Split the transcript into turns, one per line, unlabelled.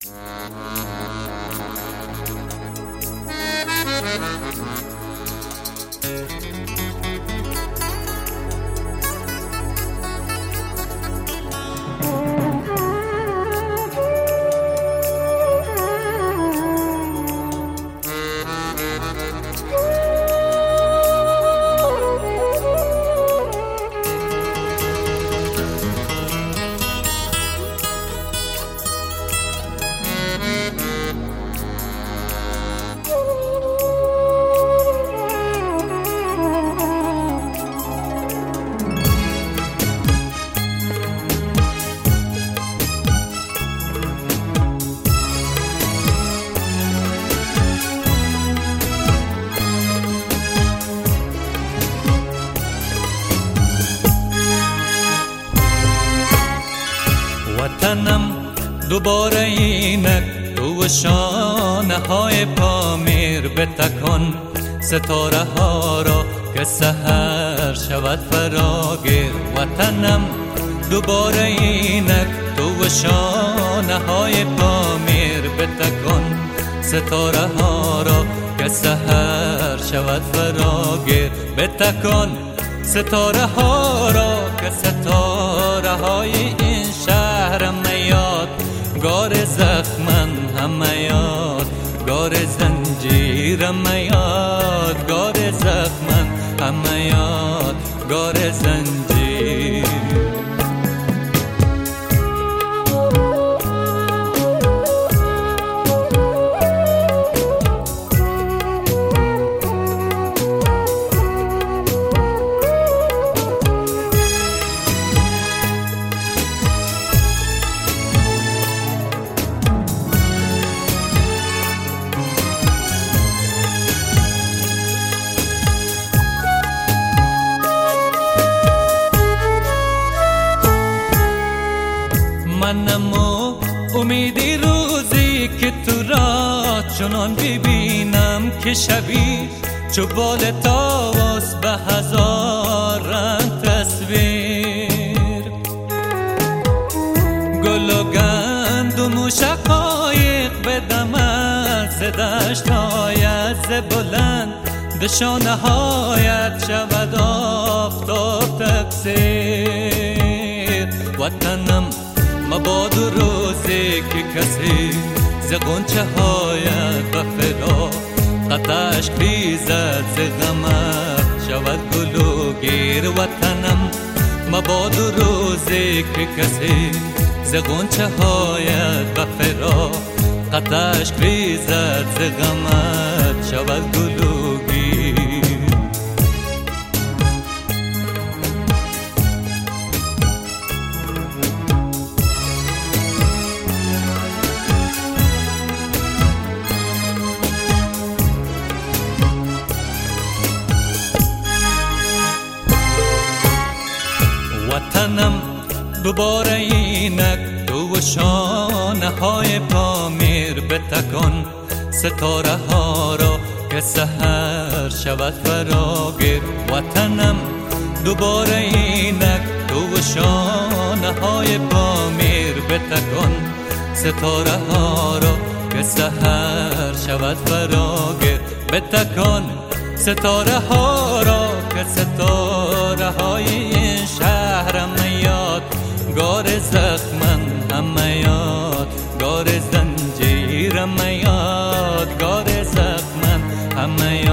وطنم دوباره اینک تو شانه های پامیر بتکن ستاره ها را که سحر شود فراگیر. وطنم دوباره اینک تو شانه های پامیر بتکن ستاره ها را که سحر شود فراگیر. بتکن ستاره ها را که ستاره های این شهر میاد گار زخمن همه یاد گار زنجیر میاد گار زخمن همه یاد گار زنجیر. منم و امیدی روزی که تو را چنان ببینم که شبی چو بال طاووس به هزار رنگ تصویر. گل و گندم و شقایق بدم از دشت هایت ز بلند دشانه هایت شود آفتاب تکثیر. وطنم مباد روزی که کسی ز غنچه هایت به فراق خط اشک ریزد ز غمت شود گلوگیر. وطنم مباد روزی که کسی ز غنچه هایت به فراق خط اشک ریزد ز غمت شود گلوگیر. وطنم دوباره اینک تو شانه های پامیر بتکن ستاره ها را که سحر شود فراگیر. وطنم دوباره اینک تو شانه های پامیر بتکن ستاره ها را که سحر شود فراگیر. بتکن ستاره ها را که ستاره های این شهر میاد گار زخمن همه یاد گار زنجیر میاد گار زخمن همه یاد